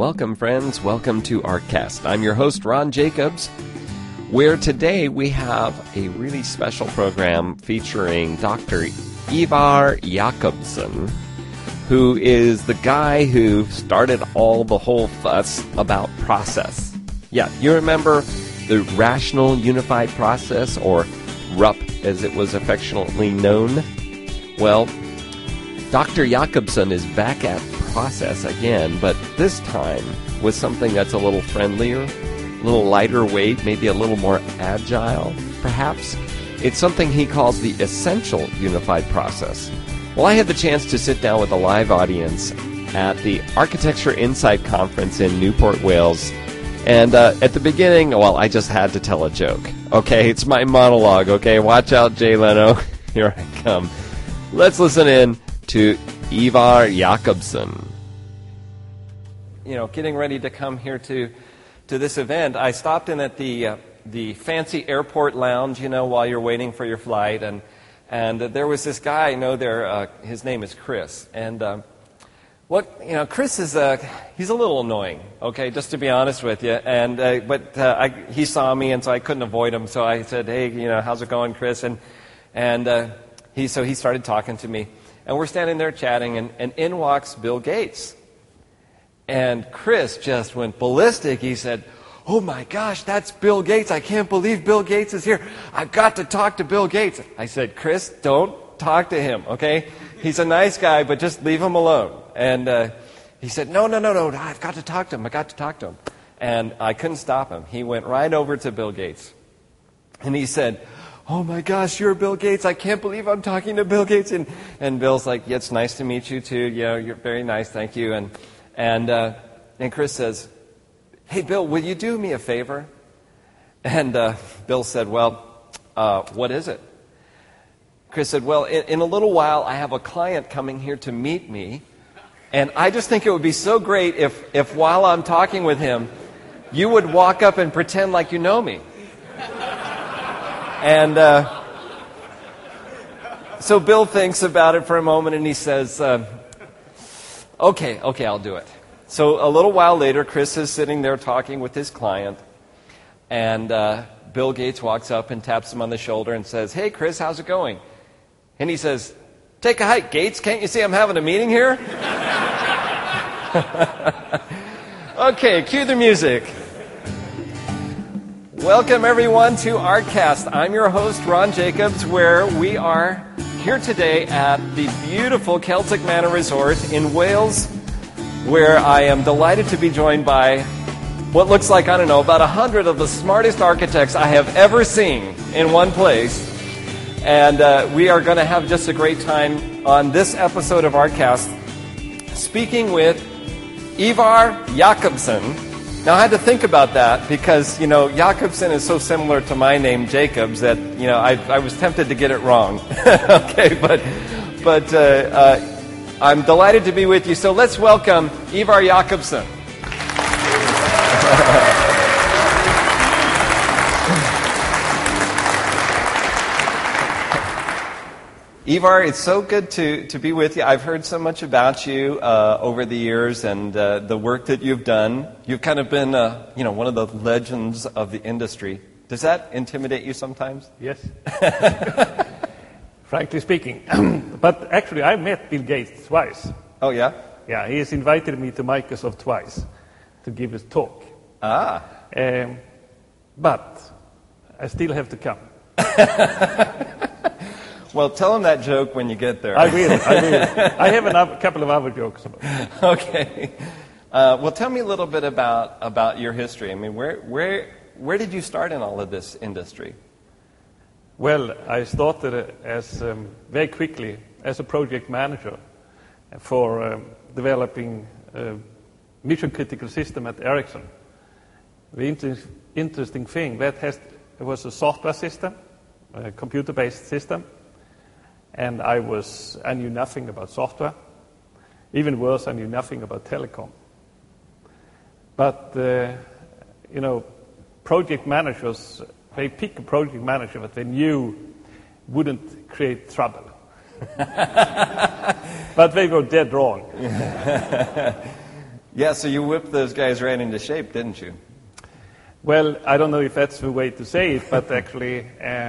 Welcome, friends. Welcome to ArtCast. I'm your host, Ron Jacobs, where today we have a really special program featuring Dr. Ivar Jakobson, who is the guy who started the whole fuss about process. Yeah, you remember the Rational Unified Process, or RUP as it was affectionately known? Well, Dr. Jakobson is back at process again, but this time with something that's a little friendlier, a little lighter weight, maybe a little more agile, perhaps. It's something he calls the Essential Unified Process. Well, I had the chance to sit down with a live audience at the Architecture Insight Conference in Newport, Wales. And at the beginning, well, I just had to tell a joke. Okay, it's my monologue, okay? Watch out, Jay Leno. Here I come. Let's listen in to Ivar Jakobson. You know, getting ready to come here to this event, I stopped in at the fancy airport lounge, you know, while you're waiting for your flight, and there was this guy I know there. His name is Chris, and Chris is he's a little annoying, okay, just to be honest with you. And he saw me, and so I couldn't avoid him. So I said, "Hey, you know, how's it going, Chris?" And he started talking to me. And we're standing there chatting, and in walks Bill Gates. And Chris just went ballistic. He said, "Oh my gosh, that's Bill Gates. I can't believe Bill Gates is here. I've got to talk to Bill Gates." I said, "Chris, don't talk to him, okay? He's a nice guy, but just leave him alone." And he said, No, I've got to talk to him. And I couldn't stop him. He went right over to Bill Gates. And he said, "Oh my gosh, you're Bill Gates. I can't believe I'm talking to Bill Gates." And Bill's like, "Yeah, it's nice to meet you too. You know, you're very nice, thank you." And Chris says, "Hey, Bill, will you do me a favor?" And Bill said, "Well, what is it?" Chris said, "Well, in a little while, I have a client coming here to meet me, and I just think it would be so great if while I'm talking with him, you would walk up and pretend like you know me." And so Bill thinks about it for a moment, and he says, okay, I'll do it. So a little while later, Chris is sitting there talking with his client, and Bill Gates walks up and taps him on the shoulder and says, "Hey, Chris, how's it going?" And he says, "Take a hike, Gates. Can't you see I'm having a meeting here?" Okay, cue the music. Welcome, everyone, to ArtCast. I'm your host, Ron Jacobs, where we are here today at the beautiful Celtic Manor Resort in Wales, where I am delighted to be joined by what looks like, I don't know, about 100 of the smartest architects I have ever seen in one place. And we are going to have just a great time on this episode of ArtCast, speaking with Ivar Jakobson. Now, I had to think about that because, you know, Jakobson is so similar to my name, Jacobs, that, you know, I was tempted to get it wrong. Okay, but I'm delighted to be with you. So let's welcome Ivar Jakobson. Ivar, it's so good to be with you. I've heard so much about you over the years and the work that you've done. You've kind of been, one of the legends of the industry. Does that intimidate you sometimes? Yes. Frankly speaking. But actually, I met Bill Gates twice. Oh, yeah? Yeah, he has invited me to Microsoft twice to give a talk. Ah. But I still have to come. Well, tell him that joke when you get there. I will. I have a couple of other jokes about it. Okay. Well, tell me a little bit about your history. I mean, where did you start in all of this industry? Well, I started as very quickly as a project manager for developing a mission-critical system at Ericsson. The interesting thing, it was a software system, a computer-based system. And I knew nothing about software. Even worse, I knew nothing about telecom. But, project managers, they pick a project manager that they knew wouldn't create trouble. But they were dead wrong. Yeah, so you whipped those guys right into shape, didn't you? Well, I don't know if that's the way to say it, but actually,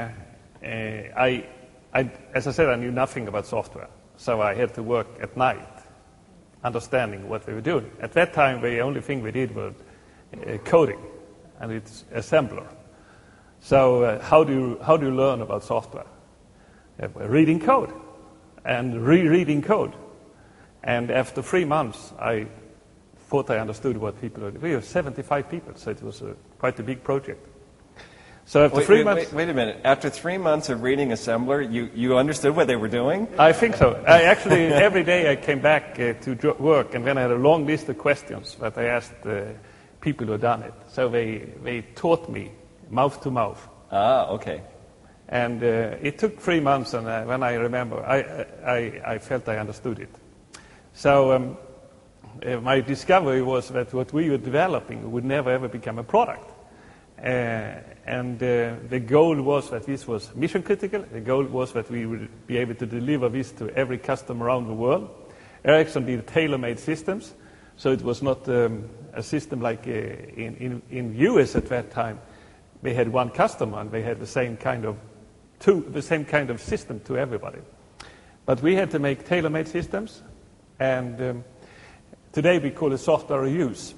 as I said, I knew nothing about software, so I had to work at night, understanding what we were doing. At that time, the only thing we did was coding, and it's assembler. So how do you learn about software? Reading code and rereading code. And after 3 months, I thought I understood what people were doing. We were 75 people, so it was quite a big project. So after 3 months... Wait a minute. After 3 months of reading assembler, you understood what they were doing? I think so. I actually, every day I came back to work, and then I had a long list of questions that I asked people who had done it. So they taught me mouth to mouth. Ah, okay. And it took 3 months, and when I remember, I felt I understood it. So my discovery was that what we were developing would never ever become a product. And the goal was that this was mission critical. The goal was that we would be able to deliver this to every customer around the world. Ericsson did tailor-made systems, so it was not a system like in US at that time. They had one customer, and they had the same kind of system to everybody. But we had to make tailor-made systems, and today we call it software reuse.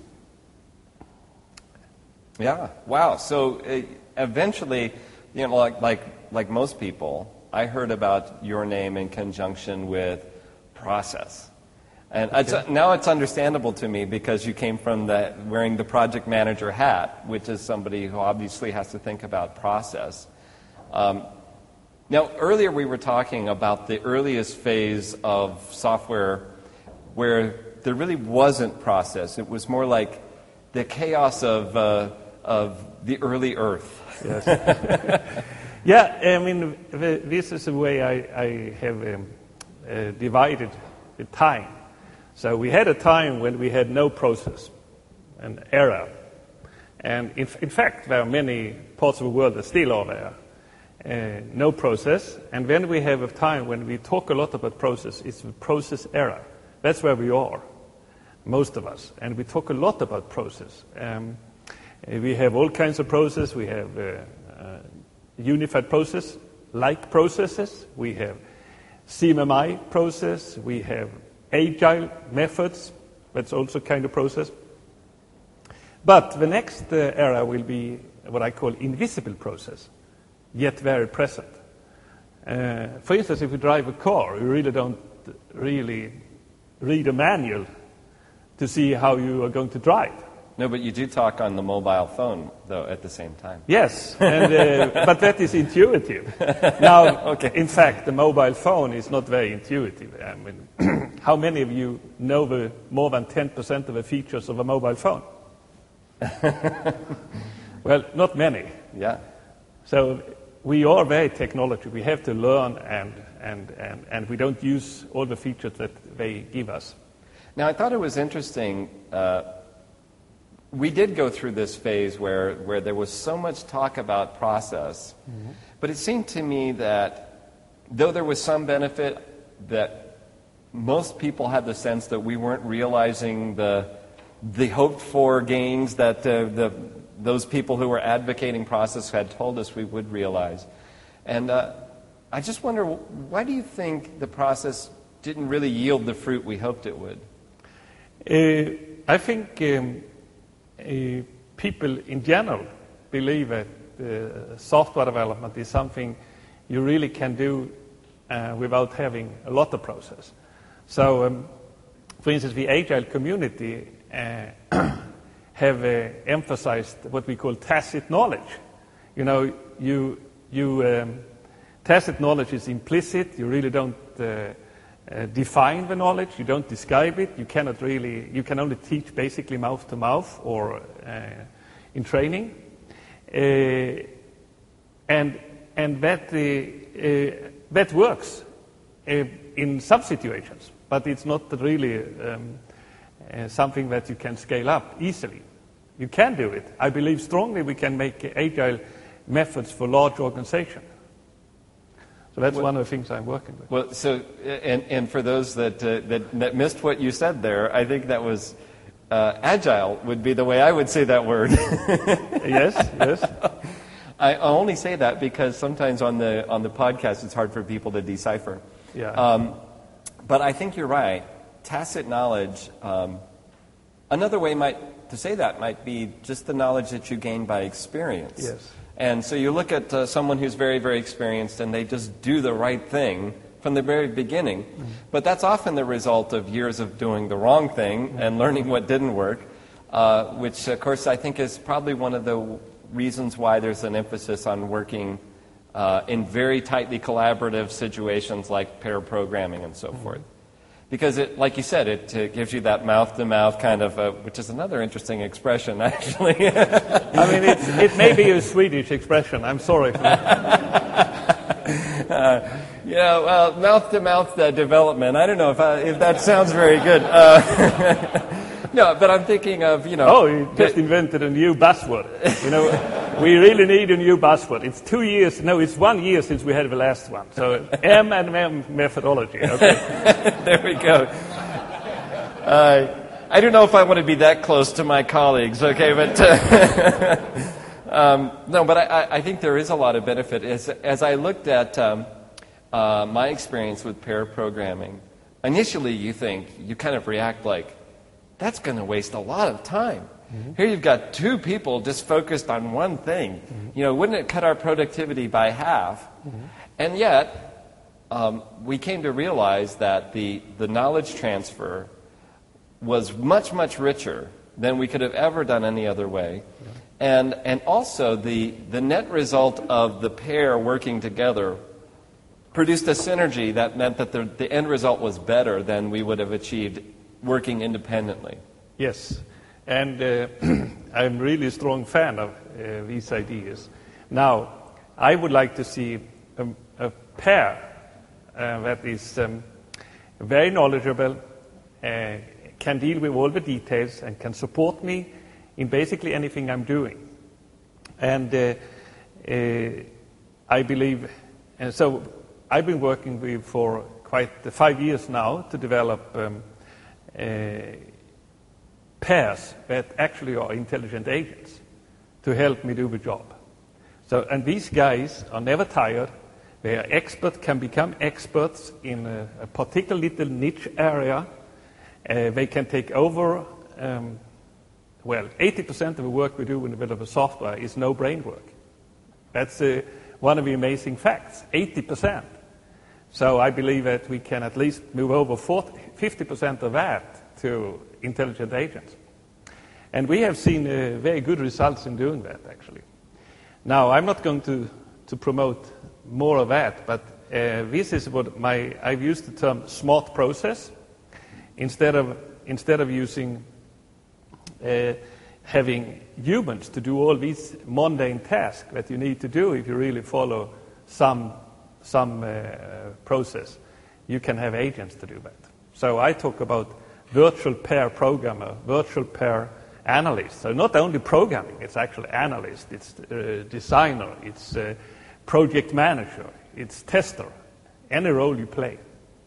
Yeah. Wow. So eventually, like most people, I heard about your name in conjunction with process. And now it's understandable to me because you came from wearing the project manager hat, which is somebody who obviously has to think about process. Now, earlier we were talking about the earliest phase of software where there really wasn't process. It was more like the chaos of the early Earth. Yes. Yeah, I mean, this is the way I have divided the time. So we had a time when we had no process, an era. And in fact, there are many parts of the world that still are there. No process. And then we have a time when we talk a lot about process. It's the process era. That's where we are, most of us. And we talk a lot about process. We have all kinds of process. We have unified process, like processes. We have CMMI process. We have agile methods. That's also kind of process. But the next era will be what I call invisible process, yet very present. For instance, if you drive a car, you really don't really read a manual to see how you are going to drive. No, but you do talk on the mobile phone, though, at the same time. Yes, and, but that is intuitive. Now, okay. In fact, the mobile phone is not very intuitive. I mean, how many of you know more than 10% of the features of a mobile phone? Well, not many. Yeah. So we are very technology. We have to learn, and we don't use all the features that they give us. Now, I thought it was interesting. We did go through this phase where there was so much talk about process, but it seemed to me that though there was some benefit, that most people had the sense that we weren't realizing the hoped-for gains that those people who were advocating process had told us we would realize. And I just wonder, why do you think the process didn't really yield the fruit we hoped it would? I think people in general believe that software development is something you really can do without having a lot of process. So, for instance, the Agile community have emphasized what we call tacit knowledge. You know, tacit knowledge is implicit. You really don't define the knowledge. You don't describe it. You cannot really. You can only teach basically mouth to mouth or in training, and that works in some situations, but it's not really something that you can scale up easily. You can do it. I believe strongly we can make agile methods for large organizations. So that's one of the things I'm working with. Well, so and for those that missed what you said there, I think that was agile would be the way I would say that word. Yes, yes. I only say that because sometimes on the podcast it's hard for people to decipher. Yeah. But I think you're right. Tacit knowledge. Another way to say that might be just the knowledge that you gain by experience. Yes. And so you look at someone who's very, very experienced and they just do the right thing from the very beginning. Mm-hmm. But that's often the result of years of doing the wrong thing and learning what didn't work, which, of course, I think is probably one of the reasons why there's an emphasis on working in very tightly collaborative situations like pair programming and so forth. Because, like you said, it gives you that mouth-to-mouth kind of, which is another interesting expression, actually. I mean, it may be a Swedish expression. I'm sorry for that. Well, mouth-to-mouth development. I don't know if that sounds very good. No, but I'm thinking of, Oh, you just invented a new buzzword. We really need a new buzzword. It's 2 years. No, it's 1 year since we had the last one. So M&M methodology. Okay. There we go. I don't know if I want to be that close to my colleagues. Okay, but no, but I think there is a lot of benefit. As I looked at my experience with pair programming, initially you kind of react like, that's going to waste a lot of time. Mm-hmm. Here you've got two people just focused on one thing. Mm-hmm. Wouldn't it cut our productivity by half? Mm-hmm. And yet, we came to realize that the knowledge transfer was much, much richer than we could have ever done any other way. Yeah. And also, the net result of the pair working together produced a synergy that meant that the end result was better than we would have achieved working independently. Yes, and I'm really a strong fan of these ideas. Now, I would like to see a pair that is very knowledgeable, can deal with all the details, and can support me in basically anything I'm doing. And I believe, and so I've been working with for quite 5 years now to develop pairs that actually are intelligent agents to help me do the job. So, and these guys are never tired. They are can become experts in a particular little niche area. They can take over. 80% of the work we do when we develop software is no brain work. That's one of the amazing facts. 80%. So I believe that we can at least move over 50% of that to intelligent agents. And we have seen very good results in doing that, actually. Now, I'm not going to promote more of that, but this is what I've used the term smart process. Instead of using having humans to do all these mundane tasks that you need to do if you really follow some process, you can have agents to do that. So I talk about virtual pair programmer, virtual pair analyst. So not only programming, it's actually analyst, it's designer, it's project manager, it's tester, any role you play.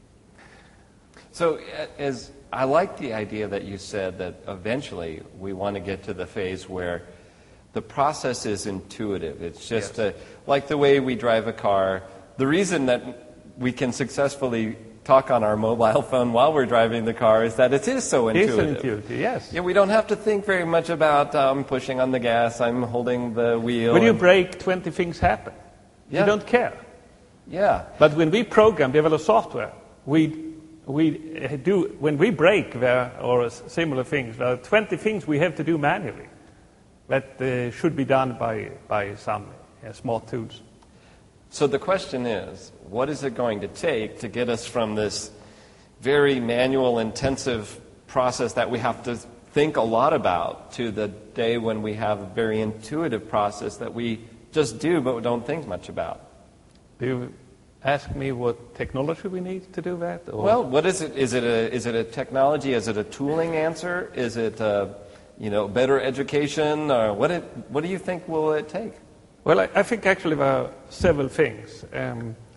So I like the idea that you said that eventually we want to get to the phase where the process is intuitive. It's just like the way we drive a car. The reason that we can successfully talk on our mobile phone while we're driving the car is that it is so intuitive. It's intuitive, yes. Yeah, we don't have to think very much about pushing on the gas, I'm holding the wheel. When you brake, 20 things happen. Yeah. You don't care. Yeah. But when we develop software, when we brake or similar things, there are 20 things we have to do manually that should be done by some smart tools. So the question is, what is it going to take to get us from this very manual, intensive process that we have to think a lot about to the day when we have a very intuitive process that we just do but don't think much about? Do you ask me what technology we need to do that? Or? Well, what is it? Is it a technology? Is it a tooling answer? Is it better education? Or what do you think will it take? Well, I think actually there are several things.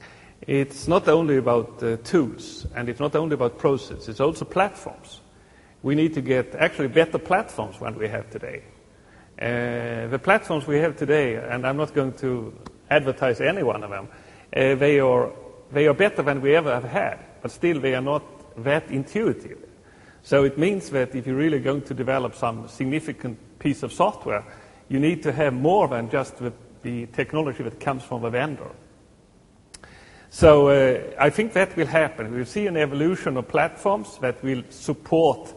It's not only about tools, and it's not only about process, it's also platforms. we need to get actually better platforms than we have today. The platforms we have today, and I'm not going to advertise any one of them, they are better than we ever have had, but still they are not that intuitive. So it means that if you're really going to develop some significant piece of software, you need to have more than just the technology that comes from the vendor. So I think that will happen. We'll see an evolution of platforms that will support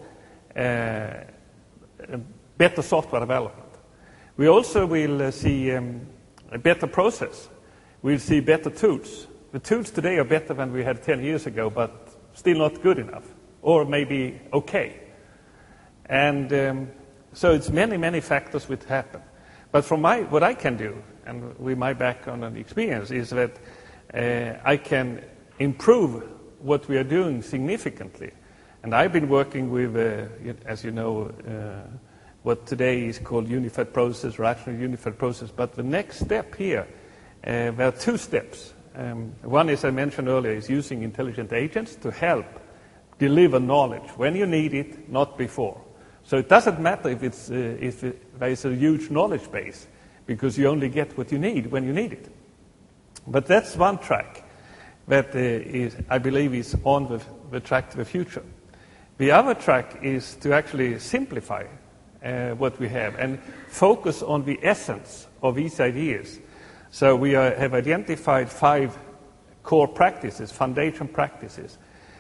better software development. We also will see a better process. We'll see better tools. The tools today are better than we had 10 years ago, but still not good enough, or maybe okay. And so it's many, many factors which happen. But from what I can do, and with my background and experience, is that I can improve what we are doing significantly. And I've been working with, as you know, what today is called unified process, rational unified process. But the next step here, there are two steps. One, as I mentioned earlier, is using intelligent agents to help deliver knowledge when you need it, not before. So it doesn't matter if there is a huge knowledge base, because you only get what you need when you need it. But that's one track that I believe is on the track to the future. The other track is to actually simplify what we have and focus on the essence of these ideas. So we have identified 5 core practices, foundation practices.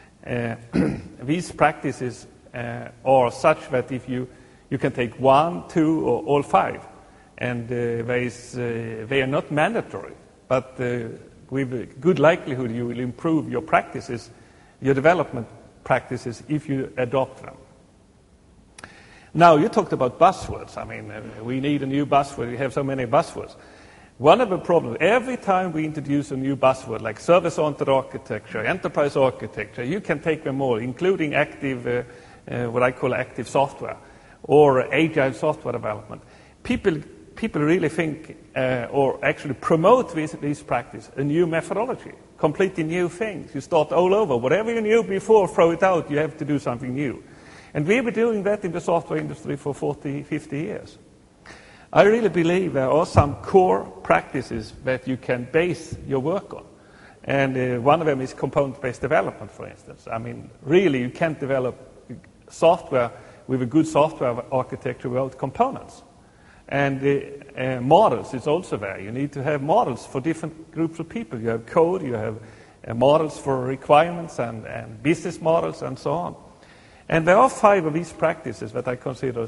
These practices are such that if you can take 1, 2, or all 5, and they are not mandatory, but with good likelihood you will improve your practices, your development practices, if you adopt them. Now, you talked about buzzwords. I mean, we need a new buzzword. We have so many buzzwords. One of the problems, every time we introduce a new buzzword, like service-oriented architecture, enterprise architecture, you can take them all, including active, what I call active software, or agile software development. People really think, or actually promote these practices, a new methodology, completely new things. You start all over. Whatever you knew before, throw it out. You have to do something new. And we've been doing that in the software industry for 40, 50 years. I really believe there are some core practices that you can base your work on. And one of them is component-based development, for instance. I mean, really, you can't develop software with a good software architecture without components. And models is also there. You need to have models for different groups of people. You have code, you have models for requirements and business models and so on. And there are 5 of these practices that I consider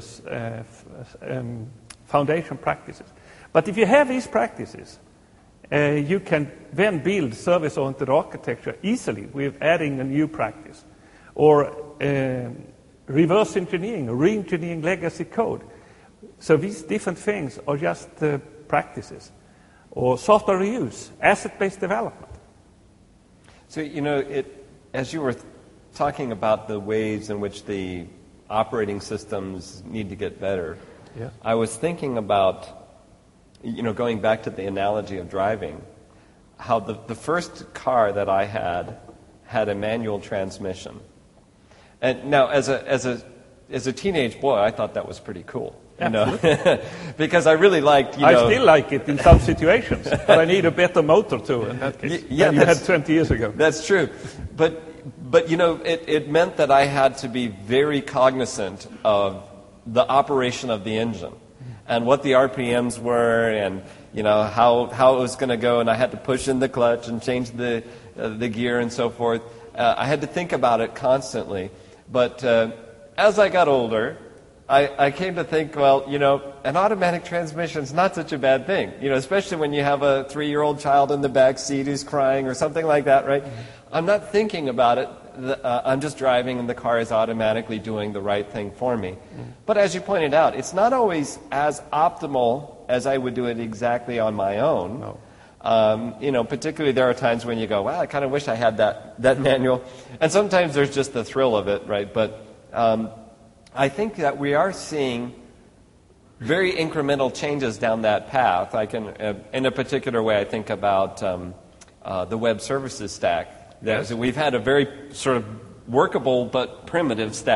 foundation practices. But if you have these practices, you can then build service-oriented architecture easily with adding a new practice, or reverse engineering, or re-engineering legacy code. So these different things are just practices, or software reuse, asset-based development. So, as you were talking about the ways in which the operating systems need to get better, yeah. I was thinking about, going back to the analogy of driving, how the first car that I had a manual transmission. And now, as a teenage boy, I thought that was pretty cool. Because I really liked, I still like it in some situations, but I need a better motor too, in that case, than you had 20 years ago. That's true. But it meant that I had to be very cognizant of the operation of the engine and what the RPMs were, and how it was going to go, and I had to push in the clutch and change the gear and so forth. I had to think about it constantly. But as I got older, I came to think, well, an automatic transmission is not such a bad thing, especially when you have a 3-year-old child in the back seat who's crying or something like that, right? I'm not thinking about it. I'm just driving and the car is automatically doing the right thing for me. But as you pointed out, it's not always as optimal as I would do it exactly on my own. No. Particularly there are times when you go, wow, I kind of wish I had that manual. And sometimes there's just the thrill of it, right? But I think that we are seeing very incremental changes down that path. I can, in a particular way, I think about the web services stack. Yes. So we've had a very sort of workable but primitive stack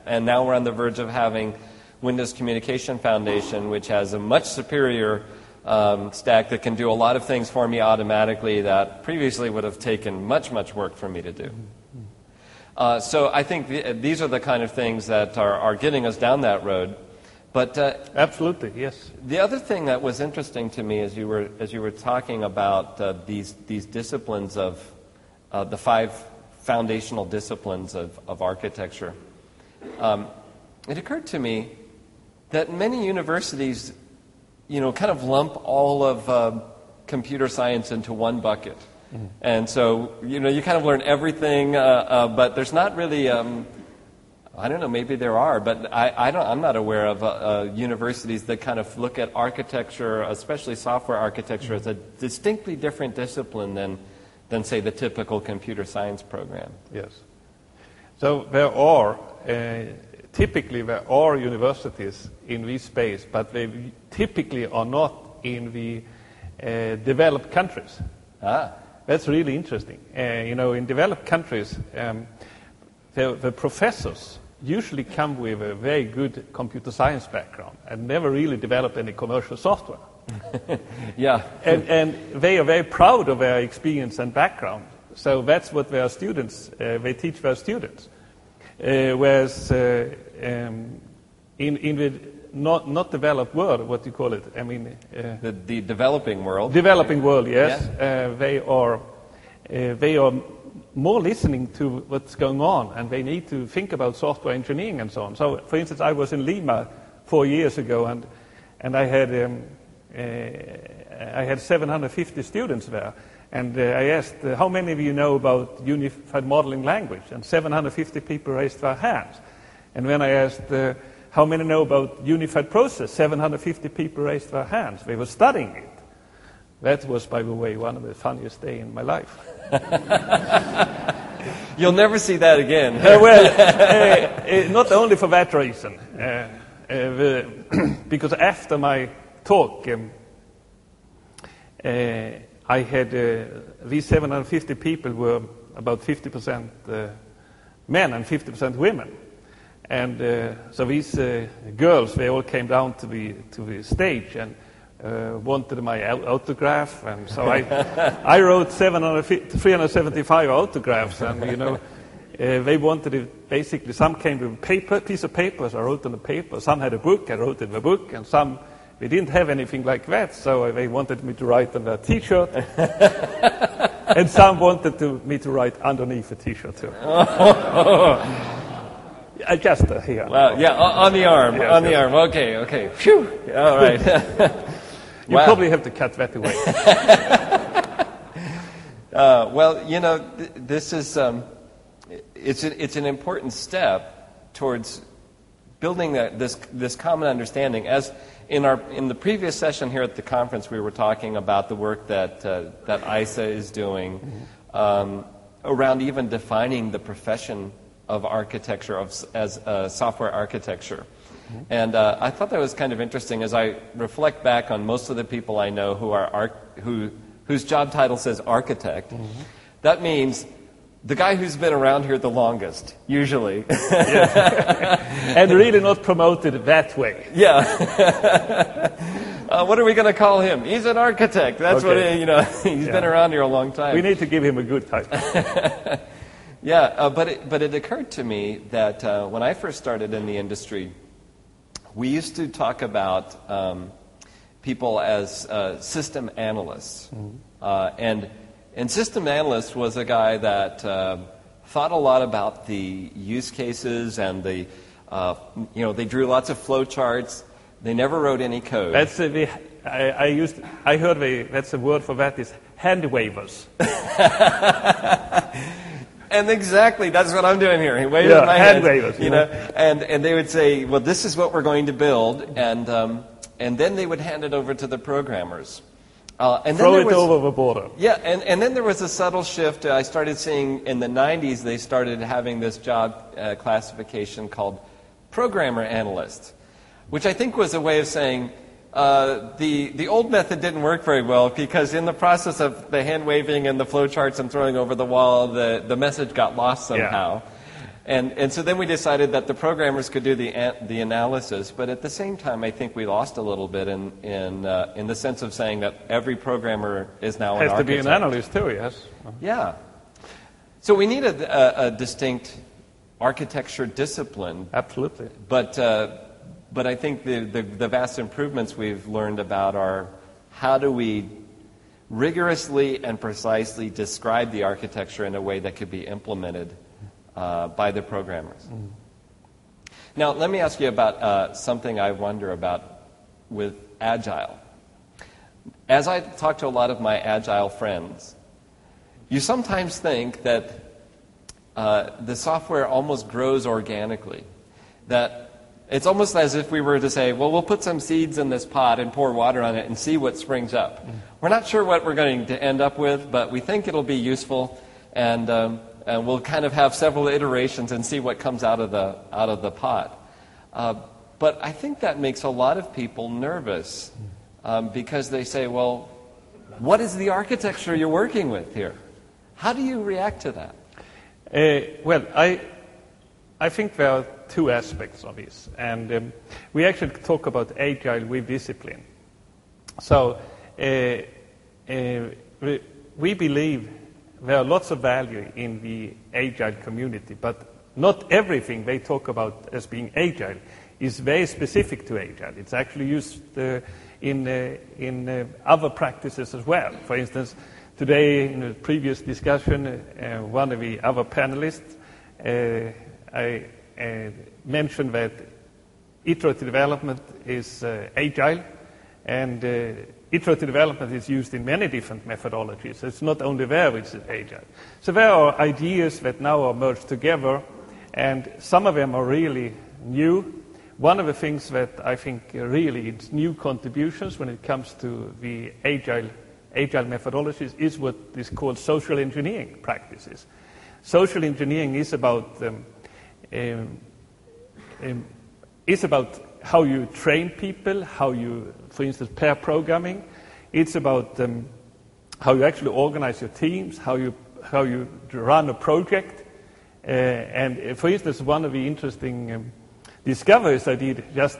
And now we're on the verge of having Windows Communication Foundation, which has a much superior stack that can do a lot of things for me automatically that previously would have taken much, much work for me to do. So I think these are the kind of things that are getting us down that road. But absolutely, yes. The other thing that was interesting to me as you were talking about these disciplines of the 5 foundational disciplines of architecture, it occurred to me that many universities, kind of lump all of computer science into one bucket. Mm-hmm. And so, you kind of learn everything, but there's not really, I don't know, maybe there are, but I'm not aware of universities that kind of look at architecture, especially software architecture, as a distinctly different discipline than say, the typical computer science program. Yes. So there are, typically there are universities in this space, but they typically are not in the developed countries. That's really interesting. In developed countries, the professors usually come with a very good computer science background and never really developed any commercial software. Yeah. And they are very proud of their experience and background. So that's what their students, they teach their students. Whereas in the not developed world, what do you call it? I mean, the developing world. Developing world, yes. Yeah. They are more listening to what's going on, and they need to think about software engineering and so on. So, for instance, I was in Lima 4 years ago, and I had 750 students there. And I asked, how many of you know about Unified Modeling Language? And 750 people raised their hands. And when I asked, how many know about Unified Process? 750 people raised their hands. They were studying it. That was, by the way, one of the funniest days in my life. You'll never see that again. Not only for that reason. Because after my talk, I had these 750 people were about 50% men and 50% women. And so these girls, they all came down to the stage and wanted my autograph, and so I wrote 375 autographs, and they wanted it. Basically, some came with a piece of paper, so I wrote on the paper. Some had a book, I wrote in the book, and some they didn't have anything like that, so they wanted me to write on their T-shirt, and some wanted me to write underneath the T-shirt too. Just here. Wow, yeah, on the arm, yes, on the arm. Okay. Phew. All right. You probably have to cut that away. Well, this is it's an important step towards building this common understanding. As in the previous session here at the conference, we were talking about the work that ISA is doing around even defining the profession of architecture as software architecture. Mm-hmm. And I thought that was kind of interesting as I reflect back on most of the people I know whose job title says architect. Mm-hmm. That means the guy who's been around here the longest, usually. And really not promoted that way. Yeah. What are we going to call him? He's an architect. That's okay. What he's been around here a long time. We need to give him a good title. Yeah, but it occurred to me that when I first started in the industry, we used to talk about people as system analysts. Mm-hmm. And system analyst was a guy that thought a lot about the use cases and they drew lots of flow charts. They never wrote any code. That's I heard that's a word for that is hand wavers. And exactly, that's what I'm doing here. He waved my hand wavers, and they would say, "Well, this is what we're going to build," and then they would hand it over to the programmers. And throw it over the border. Yeah, and then there was a subtle shift. I started seeing in the 90s they started having this job classification called programmer analyst, which I think was a way of saying the old method didn't work very well because in the process of the hand waving and the flow charts and throwing over the wall, the message got lost somehow. And so then we decided that the programmers could do the analysis, but at the same time, I think we lost a little bit in the sense of saying that every programmer is now an architect. Has to be an analyst too, yes. Yeah. So we need a distinct architecture discipline. Absolutely. But I think the vast improvements we've learned about are how do we rigorously and precisely describe the architecture in a way that could be implemented by the programmers. Mm. Now, let me ask you about something I wonder about with Agile. As I talk to a lot of my Agile friends, you sometimes think that the software almost grows organically, that it's almost as if we were to say, well, we'll put some seeds in this pot and pour water on it and see what springs up. Mm. We're not sure what we're going to end up with, but we think it'll be useful, and we'll kind of have several iterations and see what comes out of the pot. But I think that makes a lot of people nervous because they say, well, what is the architecture you're working with here? How do you react to that? Well, I think there are two aspects of this, and we actually talk about Agile with discipline. So we believe there are lots of value in the Agile community, but not everything they talk about as being Agile is very specific to Agile. It's actually used in other practices as well. For instance, today in a previous discussion, one of the other panelists, I mentioned that iterative development is Agile, and iterative development is used in many different methodologies. It's not only there which is Agile. So there are ideas that now are merged together, and some of them are really new. One of the things that I think really is new contributions when it comes to the Agile methodologies is what is called social engineering practices. Social engineering is about how you train people, how you, for instance, pair programming. It's about how you actually organize your teams, how you run a project. And for instance, one of the interesting discoveries I did just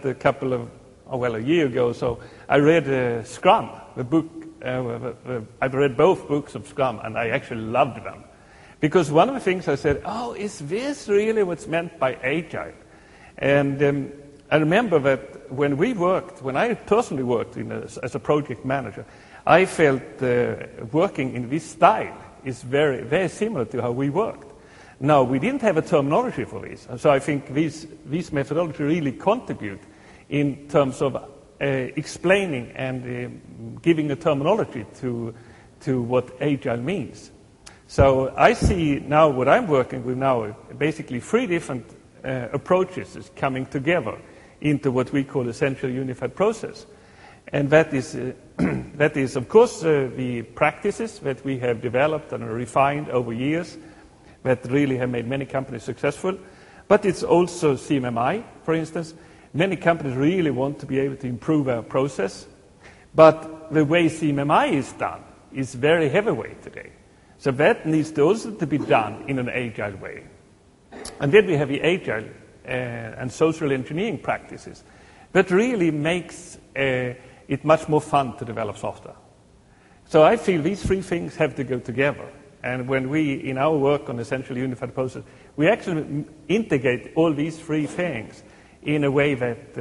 a year ago, so I read Scrum, the book. I've read both books of Scrum, and I actually loved them. Because one of the things I said, is this really what's meant by Agile? And I remember that when I personally worked as a project manager, I felt working in this style is very, very similar to how we worked. Now, we didn't have a terminology for this, so I think these methodologies really contribute in terms of explaining and giving a terminology to what Agile means. So I see now what I'm working with now, basically three different approaches is coming together into what we call essential unified process. And that is, of course, the practices that we have developed and refined over years that really have made many companies successful. But it's also CMMI, for instance. Many companies really want to be able to improve our process. But the way CMMI is done is very heavyweight today. So that needs to also to be done in an Agile way. And then we have the Agile and social engineering practices that really makes it much more fun to develop software. So I feel these three things have to go together. And when we, in our work on essential unified process, we actually integrate all these three things in a way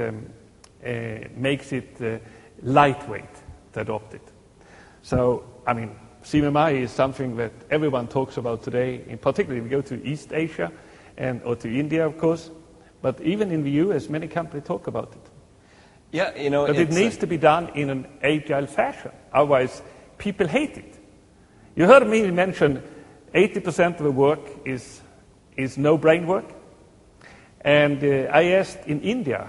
that makes it lightweight to adopt it. So, I mean, CMMI is something that everyone talks about today, in particular if you go to East Asia or to India, of course. But even in the US, many companies talk about it. Yeah, but it needs to be done in an Agile fashion. Otherwise, people hate it. You heard me mention 80% of the work is no-brain work. And I asked in India,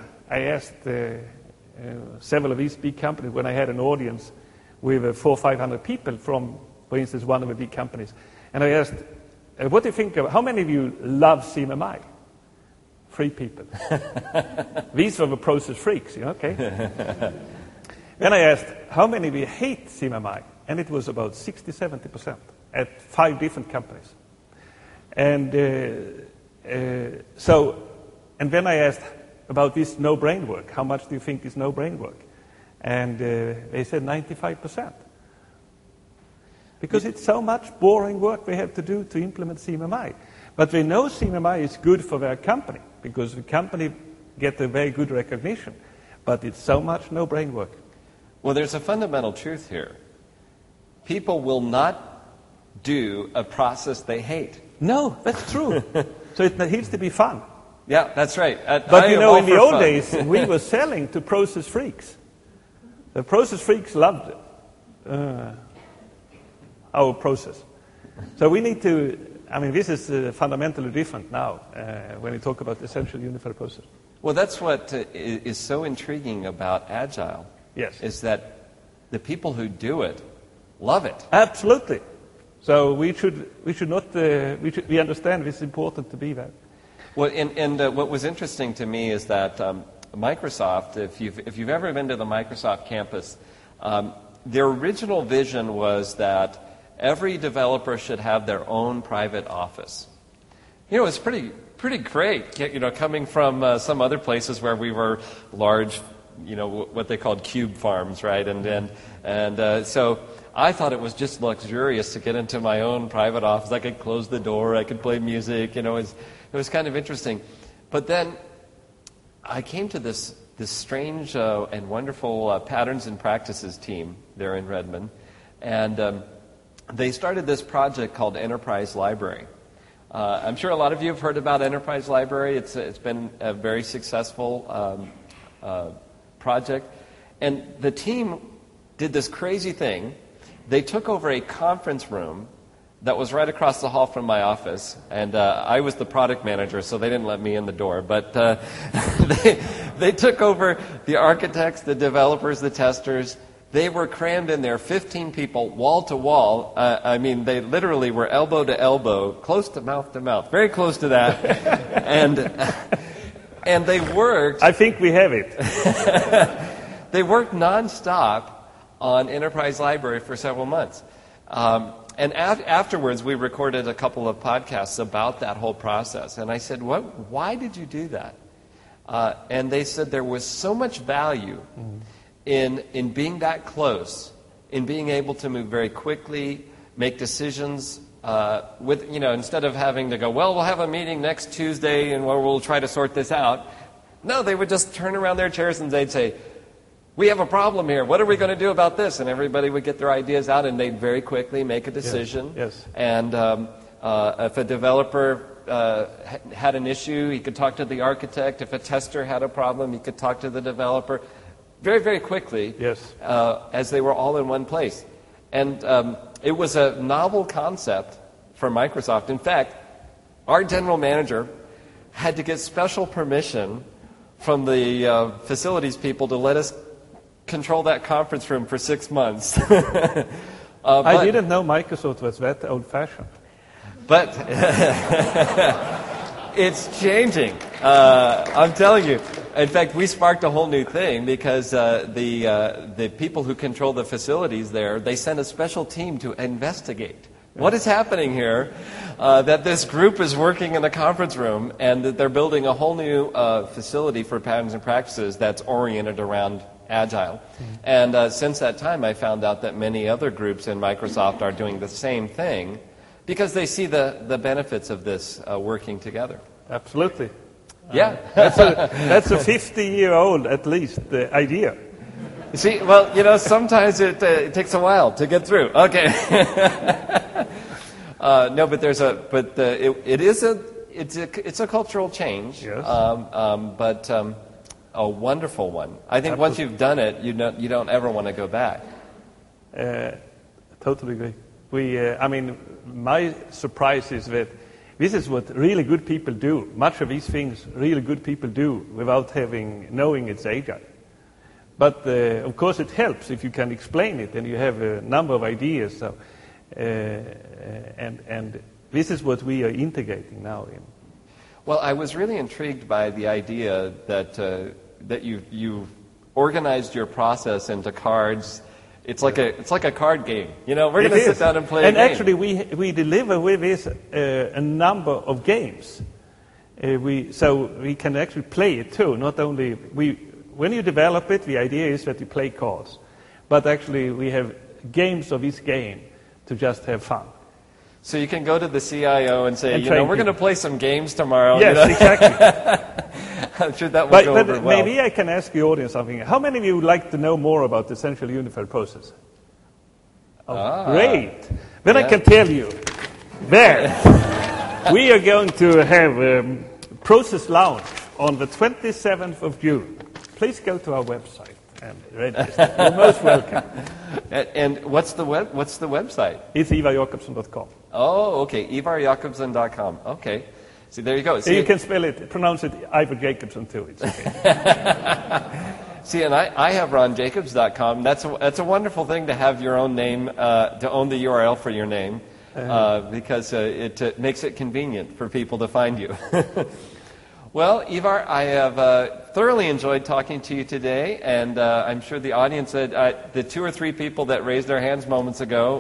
several of these big companies when I had an audience with 400 or 500 people from, for instance, one of the big companies. And I asked, what do you think of, how many of you love CMMI? 3 people. These were the process freaks, okay? Then I asked, how many of you hate CMMI? And it was about 60, 70% at 5 different companies. And And then I asked about this no-brain work. How much do you think is no-brain work? And they said 95%. Because it's so much boring work they have to do to implement CMMI. But they know CMMI is good for their company, because the company get a very good recognition. But it's so much no-brain work. Well, there's a fundamental truth here. People will not do a process they hate. No, that's true. So it needs to be fun. Yeah, that's right. But you know, in the old days, we were selling to process freaks. The process freaks loved our process. So we need to, I mean, this is fundamentally different now when we talk about essential unified process. Well, that's what is so intriguing about Agile. Yes. Is that the people who do it love it. Absolutely. So we understand it's important to be that. Well, and what was interesting to me is that Microsoft, if you've ever been to the Microsoft campus, their original vision was that every developer should have their own private office. You know, it's pretty great. You know, coming from some other places where we were large, you know, what they called cube farms, right? And so I thought it was just luxurious to get into my own private office. I could close the door, I could play music. You know, it was kind of interesting. But then I came to this strange and wonderful patterns and practices team there in Redmond, and they started this project called Enterprise Library. I'm sure a lot of you have heard about Enterprise Library. It's been a very successful project. And the team did this crazy thing. They took over a conference room that was right across the hall from my office, and I was the product manager, so they didn't let me in the door. But they took over the architects, the developers, the testers. They were crammed in there, 15 people, wall to wall. I mean, they literally were elbow to elbow, close to mouth, very close to that. and they worked. I think we have it. They worked nonstop on Enterprise Library for several months. And afterwards, we recorded a couple of podcasts about that whole process. And I said, why did you do that? And they said there was so much value in being that close, in being able to move very quickly, make decisions with, you know, instead of having to go, well, we'll have a meeting next Tuesday and we'll try to sort this out. No, they would just turn around their chairs and they'd say, we have a problem here. What are we going to do about this? And everybody would get their ideas out, and they'd very quickly make a decision. Yes. And if a developer had an issue, he could talk to the architect. If a tester had a problem, he could talk to the developer. Very, very quickly. Yes. As they were all in one place. And it was a novel concept for Microsoft. In fact, our general manager had to get special permission from the facilities people to let us control that conference room for 6 months. I didn't know Microsoft was that old-fashioned. But it's changing. I'm telling you. In fact, we sparked a whole new thing because the people who control the facilities there, they sent a special team to investigate. What is happening here? That this group is working in a conference room and that they're building a whole new facility for patterns and practices that's oriented around Agile. And since that time, I found out that many other groups in Microsoft are doing the same thing because they see the benefits of this working together. Absolutely. Yeah. That's a 50-year-old, at least, idea. See, well, you know, sometimes it takes a while to get through. Okay. No, but it's a cultural change. Yes. But a wonderful one. I think once you've done it, you don't ever want to go back. Totally agree. I mean, my surprise is that this is what really good people do. Much of these things really good people do without knowing it's Agile. But of course it helps if you can explain it and you have a number of ideas. So, and this is what we are integrating now in. Well, I was really intrigued by the idea that you organized your process into cards. It's like a card game. You know, we're going to sit down and play. And a game. actually, we deliver with this a number of games. So we can actually play it too. Not only when you develop it, the idea is that you play cards, but actually we have games of each game to just have fun. So you can go to the CIO and say, And we're going to play some games tomorrow. Yes, exactly. I'm sure that will go over but well. maybe I can ask the audience something. How many of you would like to know more about the Central Unified Process? Oh, great. Then I can tell you. There. We are going to have Process Lounge on the 27th of June. Please go to our website and register. You're most welcome. And what's the website? It's ivarjakobsson.com. Oh, okay. ivarjakobsson.com. Okay. See, there you go. So you can pronounce it Ivar Jacobson too. It's okay. See, and I have ronjacobs.com. That's a wonderful thing to have your own name, to own the URL for your name, because it makes it convenient for people to find you. Well, Ivar, I have thoroughly enjoyed talking to you today, and I'm sure the audience, the 2 or 3 people that raised their hands moments ago,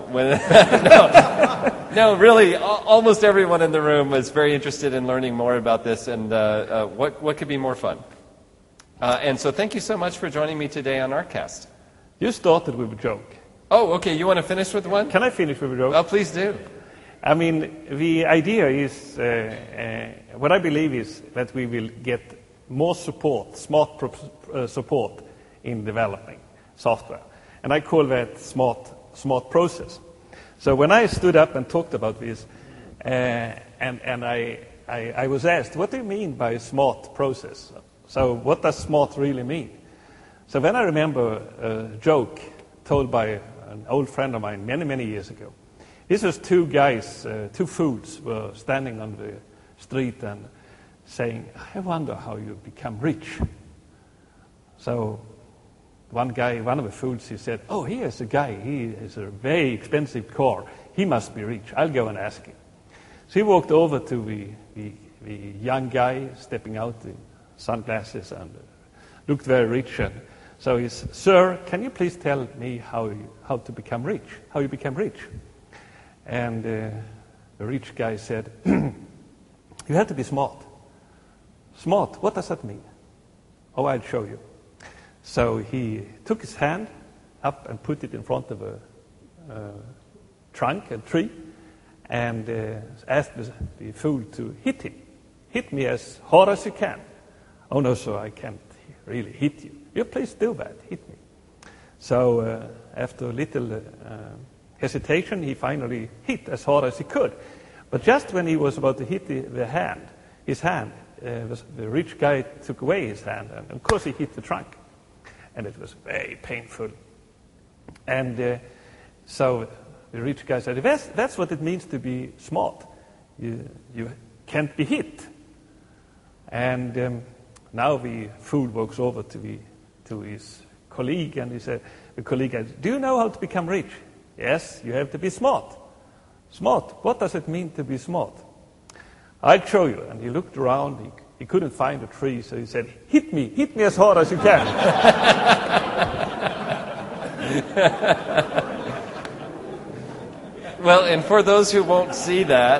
no, really, almost everyone in the room was very interested in learning more about this, and what could be more fun? And so thank you so much for joining me today on ArtCast. You started with a joke. Oh, okay, you want to finish with one? Can I finish with a joke? Oh, please do. I mean, the idea is, what I believe is that we will get more support, smart support in developing software. And I call that smart process. So when I stood up and talked about this, and I was asked, what do you mean by smart process? So what does smart really mean? So then I remember a joke told by an old friend of mine many, many years ago. This was 2 guys, 2 fools were standing on the street and saying, I wonder how you become rich. So one of the fools, he said, oh, here's a guy, he has a very expensive car. He must be rich. I'll go and ask him. So he walked over to the young guy, stepping out the sunglasses and looked very rich. And so he said, sir, can you please tell me how to become rich, how you become rich? And the rich guy said, you have to be smart. Smart, what does that mean? Oh, I'll show you. So he took his hand up and put it in front of a tree, and asked the fool to hit him. Hit me as hard as you can. Oh, no, sir, I can't really hit you. You please do that, hit me. So after a little hesitation, he finally hit as hard as he could. But just when he was about to hit his hand, the rich guy took away his hand, and of course he hit the trunk. And it was very painful. And so the rich guy said, that's what it means to be smart. You can't be hit. And now the fool walks over to his colleague, and he said, the colleague says, do you know how to become rich? Yes, you have to be smart. Smart, what does it mean to be smart? I'll show you. And he looked around, he couldn't find a tree, so he said, hit me as hard as you can. Well, and for those who won't see that,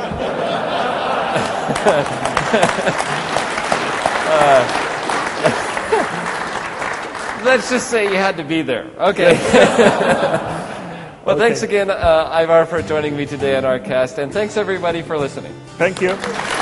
let's just say you had to be there. Okay. Well, thanks again, Ivar, for joining me today on ArtCast, and thanks everybody for listening. Thank you.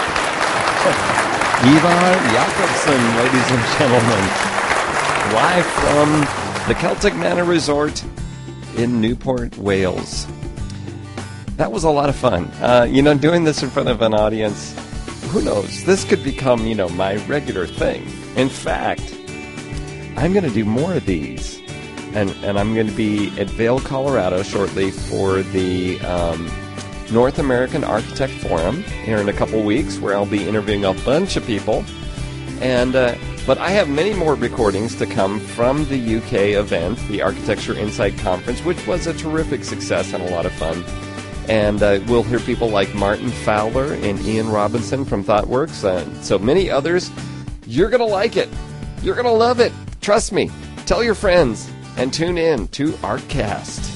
Ivar Jakobsson, ladies and gentlemen, live from the Celtic Manor Resort in Newport, Wales. That was a lot of fun. Doing this in front of an audience, who knows? This could become, my regular thing. In fact, I'm going to do more of these. And I'm going to be at Vail, Colorado shortly for the North American Architect Forum here in a couple weeks, where I'll be interviewing a bunch of people. And but I have many more recordings to come from the UK event, the Architecture Insight Conference, which was a terrific success and a lot of fun. And we'll hear people like Martin Fowler and Ian Robinson from ThoughtWorks, and so many others. You're going to like it. You're going to love it. Trust me. Tell your friends. And tune in to ArtCast.